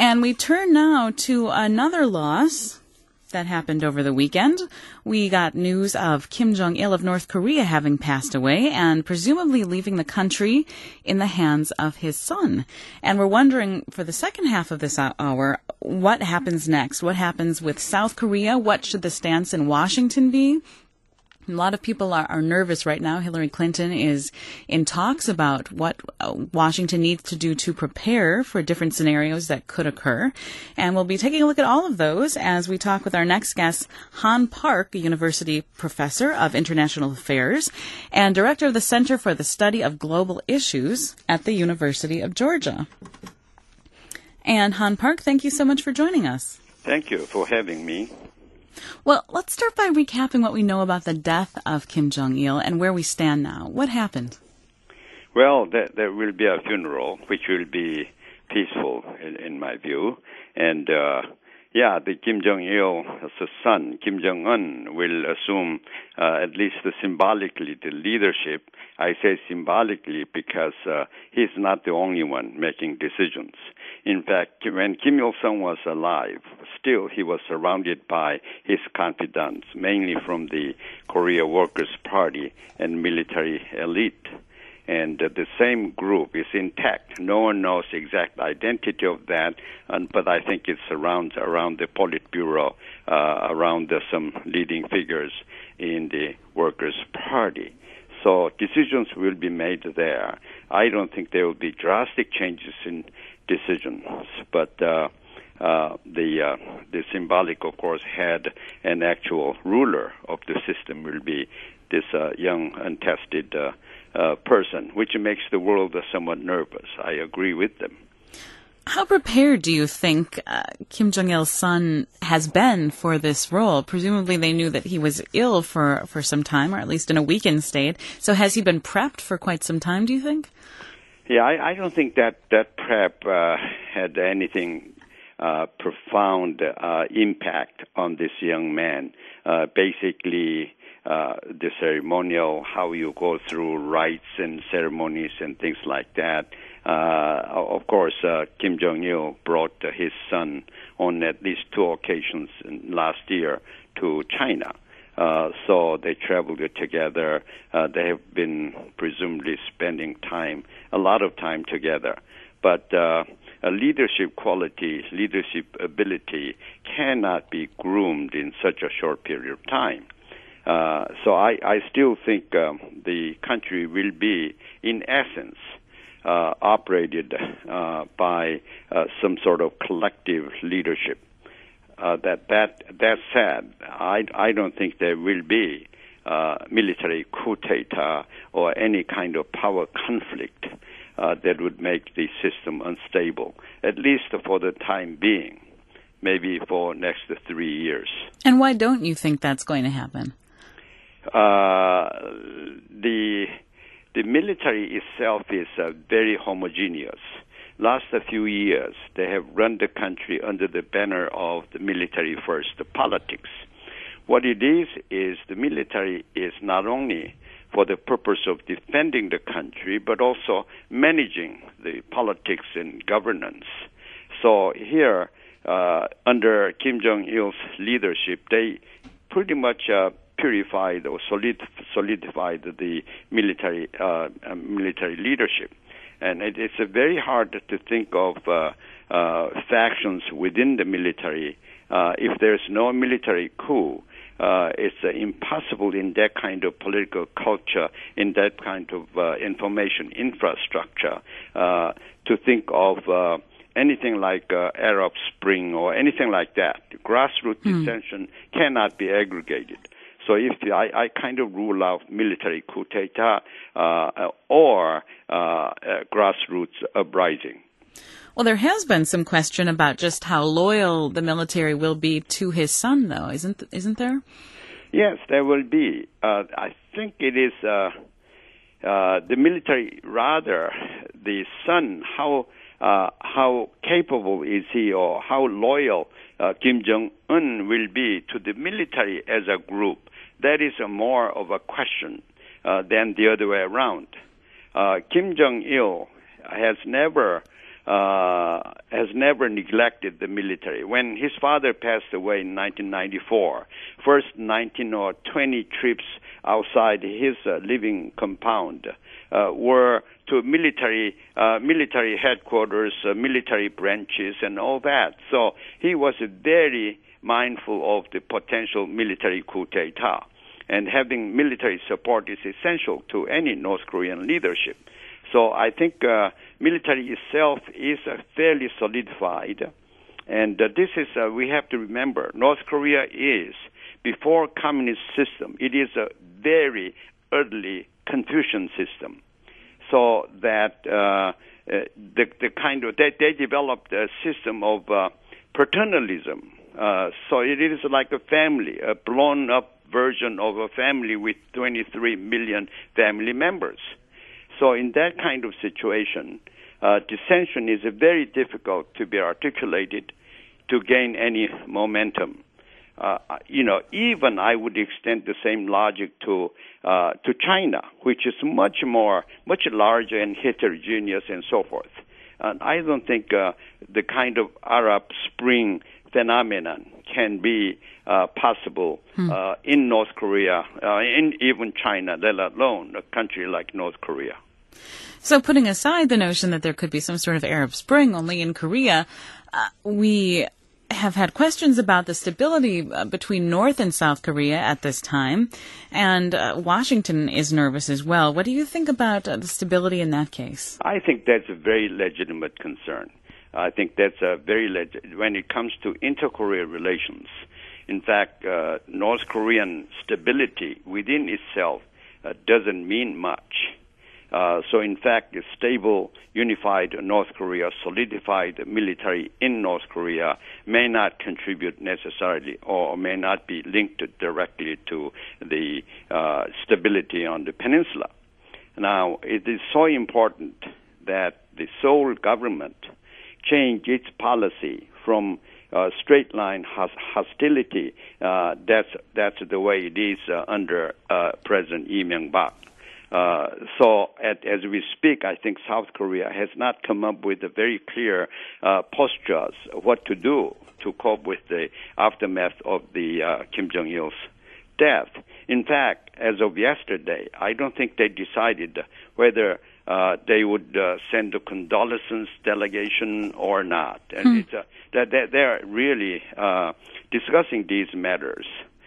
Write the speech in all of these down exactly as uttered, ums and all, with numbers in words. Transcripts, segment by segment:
And we turn now to another loss that happened over the weekend. We got news of Kim Jong-il of North Korea having passed away and presumably leaving the country in the hands of his son. And we're wondering, for the second half of this hour, what happens next? What happens with South Korea? What should the stance in Washington be? A lot of people are, are nervous right now. Hillary Clinton is in talks about what uh, Washington needs to do to prepare for different scenarios that could occur. And we'll be taking a look at all of those as we talk with our next guest, Han Park, a university professor of international affairs and director of the Center for the Study of Global Issues at the University of Georgia. And Han Park, thank you so much for joining us. Thank you for having me. Well, let's start by recapping what we know about the death of Kim Jong-il and where we stand now. What happened? Well, there, there will be a funeral, which will be peaceful, in, in my view. And, uh, yeah, the Kim Jong-il's son, Kim Jong-un, will assume, uh, at least symbolically, the leadership. I say symbolically because uh, he's not the only one making decisions. In fact, when Kim Il-sung was alive, still he was surrounded by his confidants, mainly from the Korea Workers' Party and military elite. And uh, the same group is intact. No one knows the exact identity of that, and, but I think it surrounds around the Politburo, uh, around uh, some leading figures in the Workers' Party. So decisions will be made there. I don't think there will be drastic changes in decisions, but uh, uh, the uh, the symbolic, of course, head and actual ruler of the system will be this uh, young, untested uh, uh, person, which makes the world uh, somewhat nervous. I agree with them. How prepared do you think uh, Kim Jong-il's son has been for this role? Presumably they knew that he was ill for, for some time, or at least in a weakened state. So has he been prepped for quite some time, do you think? Yeah, I, I don't think that, that prep uh, had anything uh, profound uh, impact on this young man. Uh, basically, uh, the ceremonial, how you go through rites and ceremonies and things like that. Uh, of course, uh, Kim Jong-il brought uh, his son on at least two occasions last year to China. Uh, so they traveled together. Uh, they have been presumably spending time, a lot of time together. But uh, a leadership quality, leadership ability cannot be groomed in such a short period of time. Uh, so I, I still think um, the country will be, in essence, uh, operated uh, by uh, some sort of collective leadership. Uh, that that that said, I I don't think there will be uh, military coup d'état or any kind of power conflict uh, that would make the system unstable, at least for the time being, maybe for next three years. And why don't you think that's going to happen? Uh, the the military itself is uh, very homogeneous. Last few years, they have run the country under the banner of the military first politics. What it is, is the military is not only for the purpose of defending the country, but also managing the politics and governance. So here, uh, under Kim Jong-il's leadership, they pretty much uh, purified or solid, solidified the military uh, uh, military leadership. And it, it's uh, very hard to think of uh, uh, factions within the military. Uh, if there's no military coup, uh, it's uh, impossible in that kind of political culture, in that kind of uh, information infrastructure, uh, to think of uh, anything like uh, Arab Spring or anything like that. Grassroots mm. dissension cannot be aggregated. So if I, I kind of rule out military coup d'état uh, or uh, uh, grassroots uprising. Well, there has been some question about just how loyal the military will be to his son, though, isn't isn't there? Yes, there will be. Uh, I think it is uh, uh, the military, rather the son. How uh, how capable is he, or how loyal uh, Kim Jong-un will be to the military as a group? That is a more of a question uh, than the other way around. Uh, Kim Jong-il has never uh, has never neglected the military. When his father passed away in nineteen ninety-four, first nineteen or twenty trips outside his uh, living compound uh, were to military uh, military headquarters, uh, military branches, and all that. So he was very mindful of the potential military coup d'etat. And having military support is essential to any North Korean leadership. So I think uh, military itself is uh, fairly solidified. And uh, this is, uh, we have to remember, North Korea is, before communist system, it is a very early Confucian system. So that uh, uh, the, the kind of, they, they developed a system of uh, paternalism. Uh, so it is like a family, a blown up version of a family with twenty-three million family members. So in that kind of situation, uh, dissension is very difficult to be articulated to gain any momentum. Uh, you know, even I would extend the same logic to uh, to China, which is much more, much larger and heterogeneous and so forth. And I don't think uh, the kind of Arab Spring phenomenon can be uh, possible hmm. uh, in North Korea, uh, in even China, let alone a country like North Korea. So putting aside the notion that there could be some sort of Arab Spring only in Korea, uh, we have had questions about the stability uh, between North and South Korea at this time, and uh, Washington is nervous as well. What do you think about uh, the stability in that case? I think that's a very legitimate concern. I think that's a very legit when it comes to inter-Korea relations. In fact, uh, North Korean stability within itself uh, doesn't mean much. Uh, so, in fact, a stable, unified North Korea, solidified military in North Korea may not contribute necessarily or may not be linked directly to the uh, stability on the peninsula. Now, it is so important that the Seoul government change its policy from uh, straight line hostility. Uh, that's that's the way it is uh, under uh, President Lee Myung-bak. Uh, so at, as we speak, I think South Korea has not come up with a very clear uh, postures of what to do to cope with the aftermath of the uh, Kim Jong-il's death. In fact, as of yesterday, I don't think they decided whether Uh, they would uh, send a condolences delegation or not. And hmm. it's, uh, that they're really uh, discussing these matters.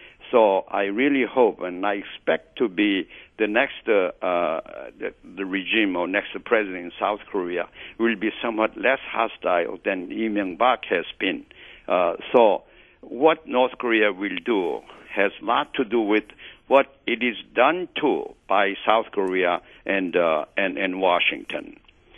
So I really hope and I expect to be the next uh, uh, the, the regime or next president in South Korea will be somewhat less hostile than Lee Myung-bak has been. Uh, so what North Korea will do has a lot to do with what it is done to by South Korea and uh, and, and Washington.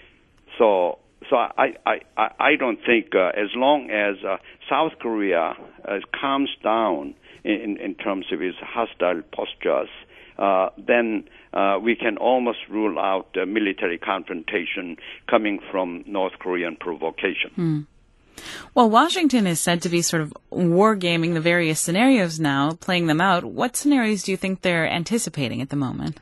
So so I I, I don't think uh, as long as uh, South Korea uh, calms down in, in terms of its hostile postures, uh, then uh, we can almost rule out uh, military confrontation coming from North Korean provocation. Hmm. Well, Washington is said to be sort of wargaming the various scenarios now, playing them out. What scenarios do you think they're anticipating at the moment?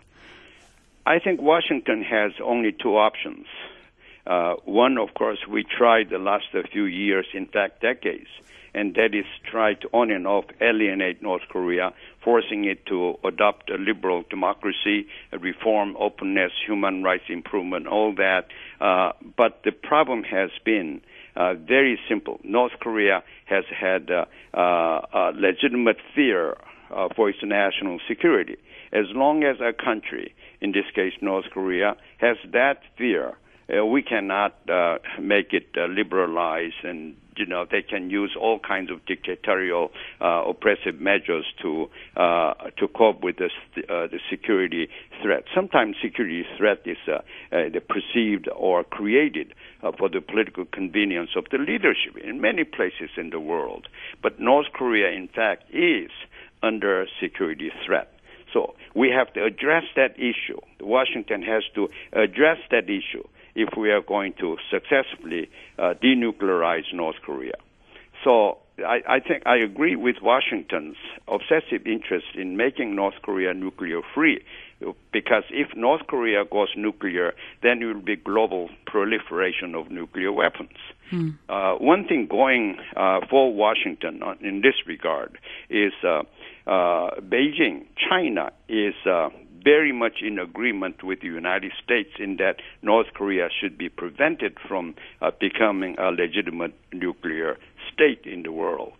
I think Washington has only two options. Uh, one, of course, we tried the last few years, in fact, decades, and that is try to on and off alienate North Korea, forcing it to adopt a liberal democracy, a reform, openness, human rights improvement, all that. Uh, but the problem has been Uh, very simple. North Korea has had uh, uh, a legitimate fear uh, for its national security. As long as a country, in this case North Korea, has that fear, uh, we cannot uh, make it uh, liberalized, and you know they can use all kinds of dictatorial, uh, oppressive measures to uh, to cope with the uh, the security threat. Sometimes security threat is uh, uh, perceived or created Uh, for the political convenience of the leadership in many places in the world. But North Korea, in fact, is under security threat. So we have to address that issue. Washington has to address that issue if we are going to successfully uh, denuclearize North Korea. So I, I think I agree with Washington's obsessive interest in making North Korea nuclear-free, because if North Korea goes nuclear, then it will be global proliferation of nuclear weapons. Hmm. Uh, one thing going uh, for Washington in this regard is uh, uh, Beijing, China is uh, very much in agreement with the United States in that North Korea should be prevented from uh, becoming a legitimate nuclear state in the world.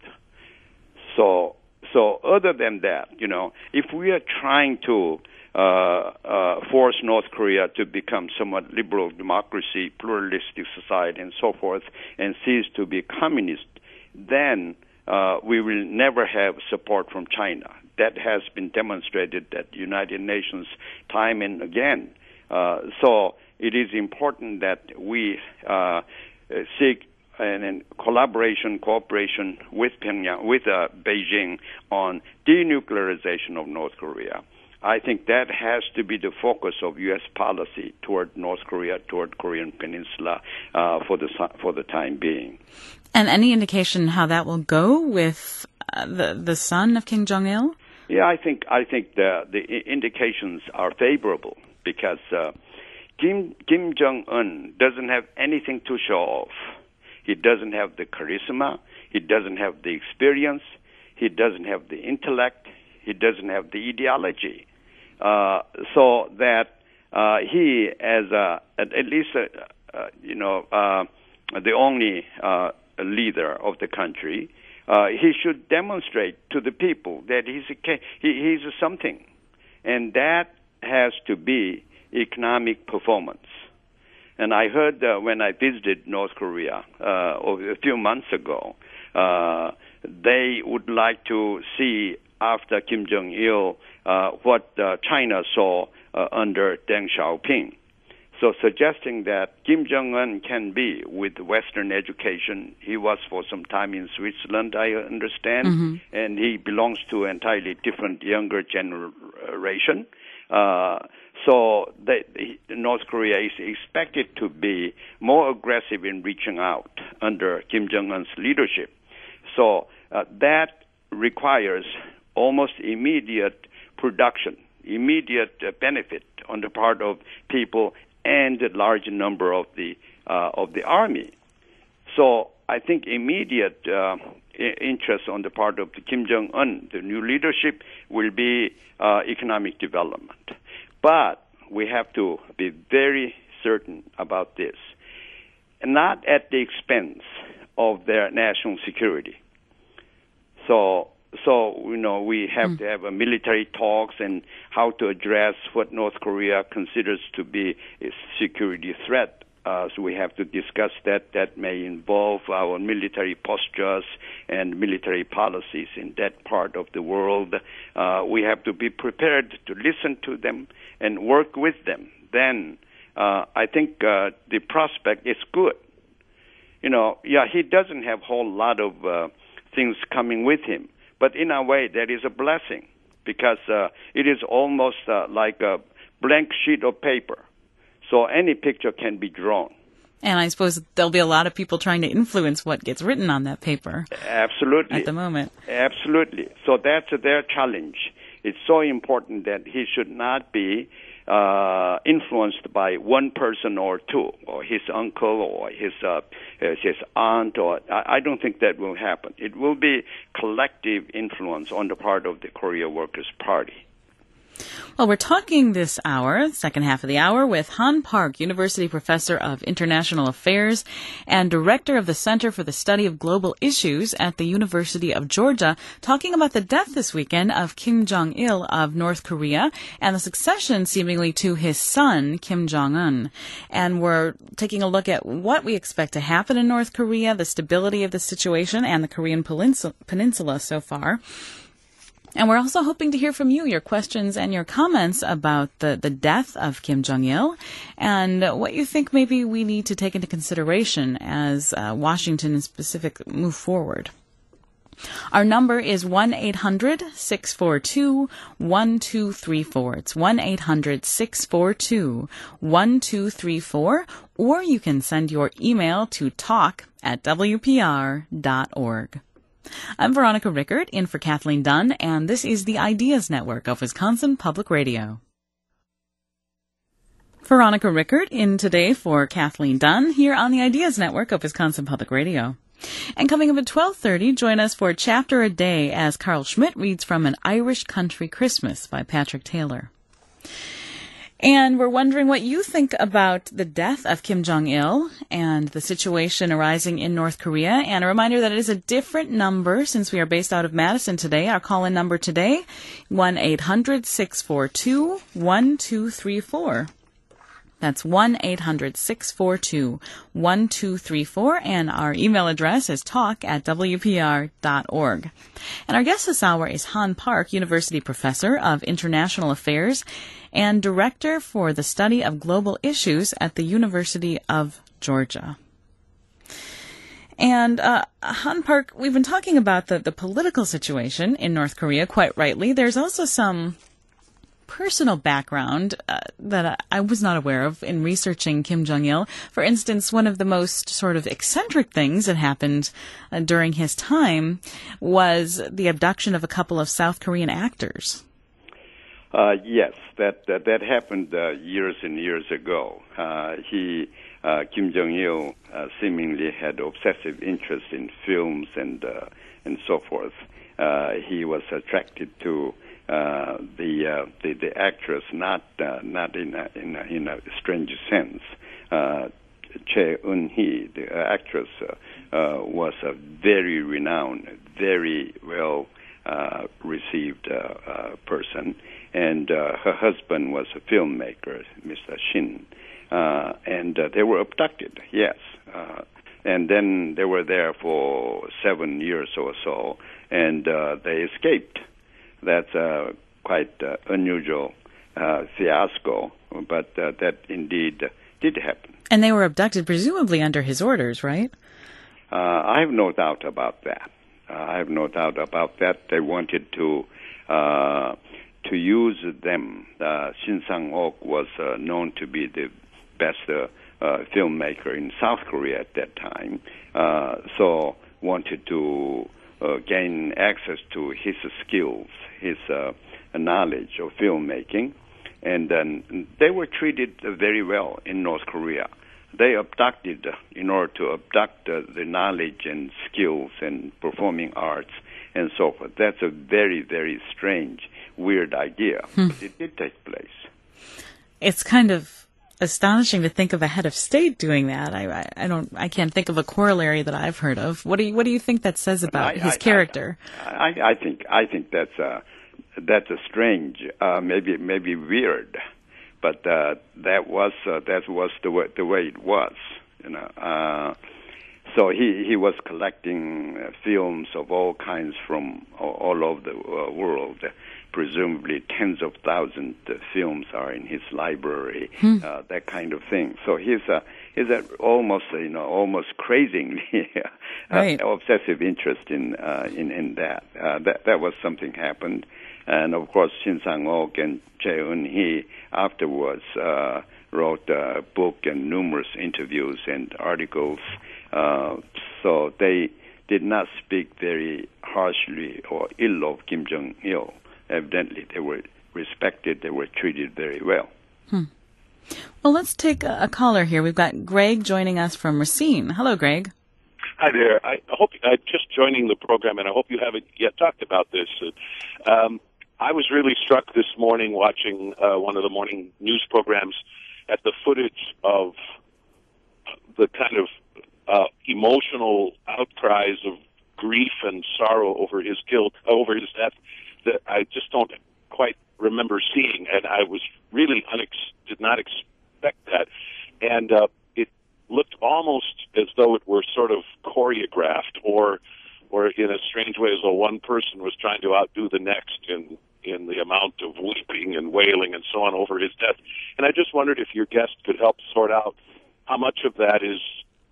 So, so other than that, you know, if we are trying to uh, uh, force North Korea to become somewhat liberal democracy, pluralistic society, and so forth, and cease to be communist, then uh, we will never have support from China. That has been demonstrated at the United Nations time and again. Uh, so it is important that we uh, seek an, an collaboration, cooperation with Pyongyang, with uh, Beijing on denuclearization of North Korea. I think that has to be the focus of U S policy toward North Korea, toward Korean Peninsula uh, for the for the time being. And any indication how that will go with uh, the the son of Kim Jong-il? Yeah, I think I think the the indications are favorable because uh, Kim Kim Jong-un doesn't have anything to show off. He doesn't have the charisma. He doesn't have the experience. He doesn't have the intellect. He doesn't have the ideology. Uh, so that uh, he, as a, at, at least a, uh, you know, uh, the only uh, leader of the country. Uh, he should demonstrate to the people that he's a, he, he's a something, and that has to be economic performance. And I heard uh, when I visited North Korea uh, a few months ago, uh, they would like to see after Kim Jong-il uh, what uh, China saw uh, under Deng Xiaoping. So suggesting that Kim Jong-un can be with Western education. He was for some time in Switzerland, I understand, mm-hmm. and he belongs to an entirely different younger generation. Uh, so the, the North Korea is expected to be more aggressive in reaching out under Kim Jong-un's leadership. So uh, that requires almost immediate production, immediate uh, benefit on the part of people and a large number of the uh, of the army. So I think immediate uh, I- interest on the part of the Kim Jong-un, the new leadership, will be uh, economic development. But we have to be very certain about this, not at the expense of their national security. So. So, you know, we have mm. to have a military talks and how to address what North Korea considers to be a security threat. Uh, so we have to discuss that. That may involve our military postures and military policies in that part of the world. Uh, we have to be prepared to listen to them and work with them. Then uh, I think uh, the prospect is good. You know, yeah, he doesn't have a whole lot of uh, things coming with him. But in a way, that is a blessing because uh, it is almost uh, like a blank sheet of paper. So any picture can be drawn. And I suppose there'll be a lot of people trying to influence what gets written on that paper. Absolutely. At the moment. Absolutely. So that's their challenge. It's so important that he should not be uh, influenced by one person or two, or his uncle, or his uh, his aunt, or I, I don't think that will happen. It will be collective influence on the part of the Korea Workers' Party. Well, we're talking this hour, second half of the hour, with Han Park, University Professor of International Affairs and Director of the Center for the Study of Global Issues at the University of Georgia, talking about the death this weekend of Kim Jong-il of North Korea and the succession, seemingly, to his son, Kim Jong-un. And we're taking a look at what we expect to happen in North Korea, the stability of the situation, and the Korean Peninsula so far. And we're also hoping to hear from you, your questions and your comments about the, the death of Kim Jong-il and what you think maybe we need to take into consideration as uh, Washington in specific move forward. Our number is one eight hundred six four two one two three four. It's one eight hundred six four two one two three four, or you can send your email to talk at w p r dot org. I'm Veronica Rickert, in for Kathleen Dunn, and this is the Ideas Network of Wisconsin Public Radio. Veronica Rickert in today for Kathleen Dunn here on the Ideas Network of Wisconsin Public Radio. And coming up at twelve thirty, join us for Chapter a Day as Carl Schmidt reads from An Irish Country Christmas by Patrick Taylor. And we're wondering what you think about the death of Kim Jong-il and the situation arising in North Korea. And a reminder that it is a different number since we are based out of Madison today. Our call-in number today, one eight hundred six four two one two three four. That's one eight hundred six four two one two three four, and our email address is talk at w p r dot org. And our guest this hour is Han Park, University Professor of International Affairs and Director for the Study of Global Issues at the University of Georgia. And uh, Han Park, we've been talking about the, the political situation in North Korea, quite rightly. There's also some personal background uh, that I was not aware of in researching Kim Jong-il. For instance, one of the most sort of eccentric things that happened uh, during his time was the abduction of a couple of South Korean actors. Uh, yes, that that, that happened uh, years and years ago. Uh, he, uh, Kim Jong-il, uh, seemingly had obsessive interest in films and uh, and so forth. Uh, he was attracted to Uh, the, uh, the the actress, not uh, not in a, in a, in a strange sense. Uh, Choi Eun-hee, the actress, uh, uh, was a very renowned, very well uh, received uh, uh, person, and uh, her husband was a filmmaker, Mister Shin, uh, and uh, they were abducted. Yes, uh, and then they were there for seven years or so, and uh, they escaped. That's uh, quite uh, unusual uh, fiasco, but uh, that indeed uh, did happen. And they were abducted presumably under his orders, right? Uh, I have no doubt about that. Uh, I have no doubt about that. They wanted to uh, to use them. Uh, Shin Sang-ok was uh, known to be the best uh, uh, filmmaker in South Korea at that time, uh, so wanted to uh, gain access to his skills, his uh, knowledge of filmmaking, and then they were treated uh, very well in North Korea. They abducted, uh, in order to abduct uh, the knowledge and skills and performing arts and so forth. That's a very, very strange, weird idea, hmm. but it did take place. It's kind of astonishing to think of a head of state doing that. I, I, I don't, I can't think of a corollary that I've heard of. What do you, what do you think that says about I, his I, character? I, I, I think, I think that's a, that's a strange, uh, maybe, maybe weird, but uh, that was, uh, that was the way, the way it was, you know. Uh, so he, he was collecting uh, films of all kinds from all, all over the uh, world. Presumably tens of thousands of films are in his library, hmm. uh, that kind of thing. So he's a he's a almost you know almost crazingly right. uh, obsessive interest in uh, in in that. Uh, that that was something happened, and of course Shin Sang-ok and Choi Eun-hee afterwards uh, wrote a book and numerous interviews and articles. Uh, so they did not speak very harshly or ill of Kim Jong-il. Evidently, they were respected. They were treated very well. Hmm. Well, let's take a, a caller here. We've got Greg joining us from Racine. Hello, Greg. Hi there. I hope I'm just joining the program, and I hope you haven't yet talked about this. Um, I was really struck this morning watching uh, one of the morning news programs at the footage of the kind of uh, emotional outcries of grief and sorrow over his guilt, over his death, that I just don't quite remember seeing, and I was really unex- did not expect that. And uh, it looked almost as though it were sort of choreographed, or, or in a strange way, as though one person was trying to outdo the next in in the amount of weeping and wailing and so on over his death. And I just wondered if your guest could help sort out how much of that is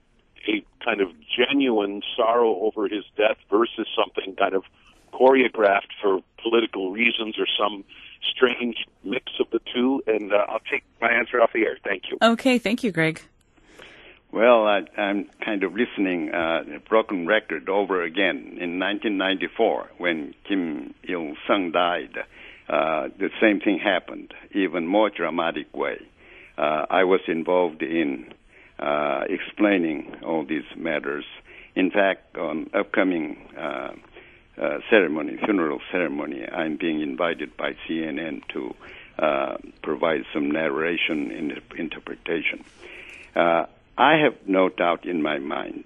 a kind of genuine sorrow over his death versus something kind of choreographed for political reasons or some strange mix of the two. And uh, I'll take my answer off the air. Thank you. Okay, thank you, Greg. Well, I, I'm kind of listening uh, a broken record over again. In nineteen ninety-four, when Kim Il-sung died, uh, the same thing happened, even more dramatic way. Uh, I was involved in uh, explaining all these matters. In fact, on upcoming uh, uh, ceremony, funeral ceremony, I'm being invited by C N N to uh, provide some narration and interpretation. Uh, I have no doubt in my mind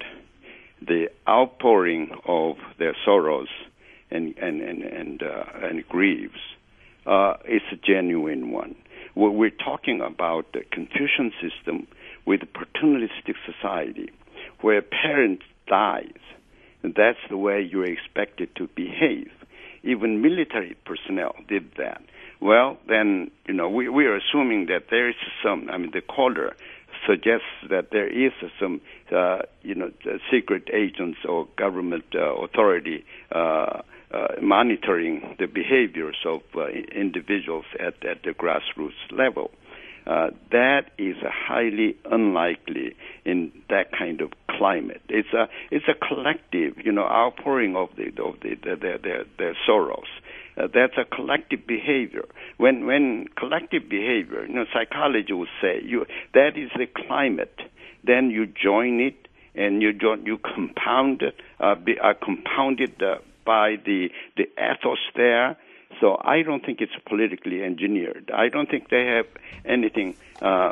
the outpouring of their sorrows and and and and, uh, and griefs uh, is a genuine one. We're talking about the Confucian system with a paternalistic society where a parent dies, and that's the way you're expected to behave. Even military personnel did that. Well, then, you know, we, we are assuming that there is some, I mean, the caller suggests that there is some, uh, you know, secret agents or government uh, authority uh, uh, monitoring the behaviors of uh, individuals at, at the grassroots level. Uh, that is a highly unlikely in that kind of climate. It's a it's a collective, you know, outpouring of the of the, the, their their their sorrows. Uh, that's a collective behavior. When when collective behavior, you know, psychology would say you that is the climate. Then you join it and you join, you compound it, uh, be, are compounded uh, by the the ethos there. So I don't think it's politically engineered. I don't think they have anything, uh,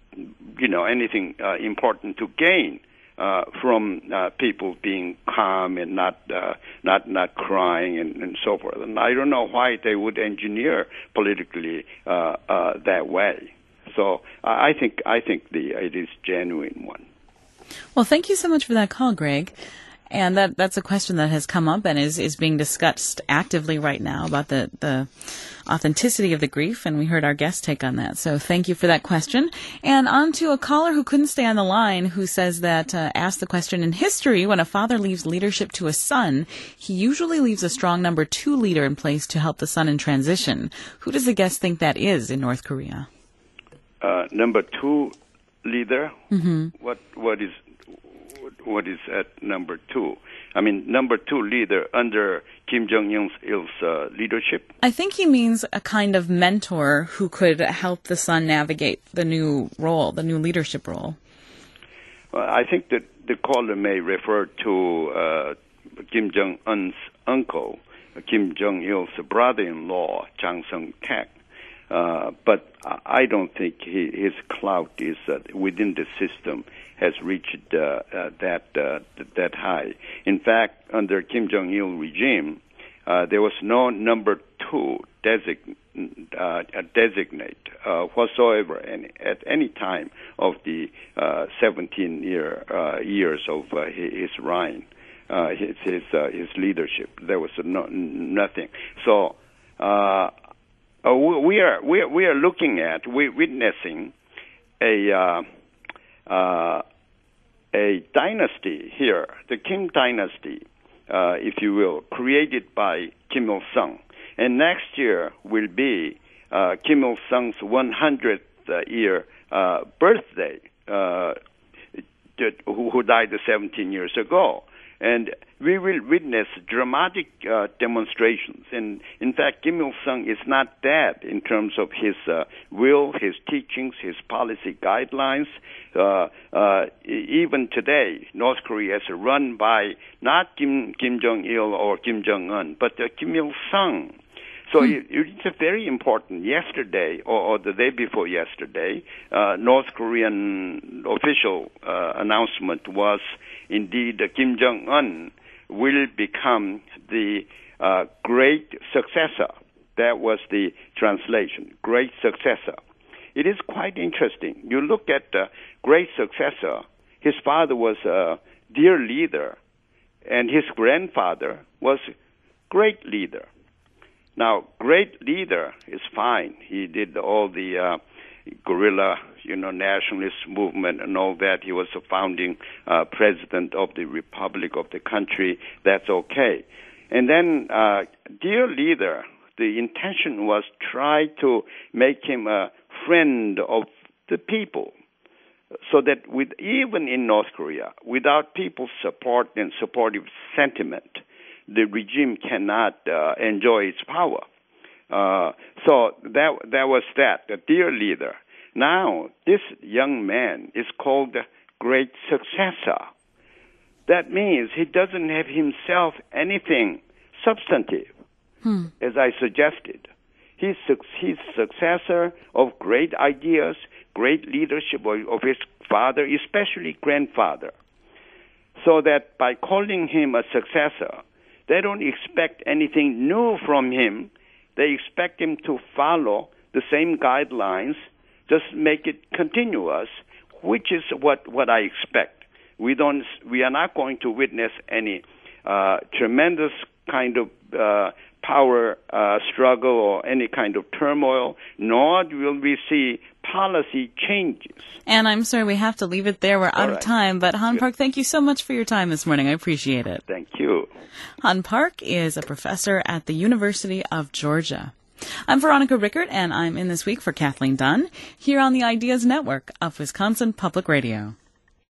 you know, anything uh, important to gain uh, from uh, people being calm and not uh, not not crying and, and so forth. And I don't know why they would engineer politically uh, uh, that way. So I think I think the it is genuine one. Well, thank you so much for that call, Greg. And that that's a question that has come up and is, is being discussed actively right now about the, the authenticity of the grief, and we heard our guest take on that. So thank you for that question. And on to a caller who couldn't stay on the line who says that, uh, asked the question, in history, when a father leaves leadership to a son, he usually leaves a strong number two leader in place to help the son in transition. Who does the guest think that is in North Korea? Uh, number two leader? Mm-hmm. What What is... What is at number two? I mean, number two leader under Kim Jong-il's uh, leadership? I think he means a kind of mentor who could help the son navigate the new role, the new leadership role. Well, I think that the caller may refer to uh, Kim Jong-un's uncle, Kim Jong-il's brother-in-law, Jang Sung-tak. Uh, but I don't think he, his clout is uh, within the system has reached uh, uh, that uh, that high. In fact, under Kim Jong-il regime, uh, there was no number two design, uh, designate uh, whatsoever any, at any time of the uh, seventeen year uh, years of uh, his reign, uh, his his, uh, his leadership. There was no, nothing. So. Uh, Uh, we are we are, we are looking at we're witnessing a uh, uh, a dynasty here, the Kim dynasty, uh, if you will, created by Kim Il Sung, and next year will be uh, Kim Il Sung's one hundredth uh, year uh, birthday, uh, who, who died seventeen years ago. And we will witness dramatic uh, demonstrations. And in fact, Kim Il-sung is not dead in terms of his uh, will, his teachings, his policy guidelines. Uh, uh, even today, North Korea is run by not Kim, Kim Jong-il or Kim Jong-un, but uh, Kim Il-sung. So hmm. it, it's very important. Yesterday, or, or the day before yesterday, uh, North Korean official uh, announcement was indeed uh, Kim Jong-un will become the uh, great successor. That was the translation, great successor. It is quite interesting. You look at the great successor, his father was a dear leader, and his grandfather was great leader. Now, great leader is fine. He did all the uh, guerrilla, you know, nationalist movement and all that. He was a founding uh, president of the republic of the country. That's okay. And then, uh, dear leader, the intention was try to make him a friend of the people. so that with even in North Korea, without people's support and supportive sentiment, the regime cannot uh, enjoy its power. Uh, so that that was that, the dear leader. Now, this young man is called the great successor. That means he doesn't have himself anything substantive, hmm. as I suggested. He's his successor of great ideas, great leadership of, of his father, especially grandfather. So that by calling him a successor, they don't expect anything new from him. They expect him to follow the same guidelines, just make it continuous, which is what, what I expect. We don't. We are not going to witness any uh, tremendous kind of uh, power uh, struggle or any kind of turmoil, nor will we see policy changes. And I'm sorry, we have to leave it there. We're out All of right. time. But Han Park, thank you so much for your time this morning. I appreciate it. Thank you. Han Park is a professor at the University of Georgia. I'm Veronica Rickert, and I'm in this week for Kathleen Dunn here on the Ideas Network of Wisconsin Public Radio.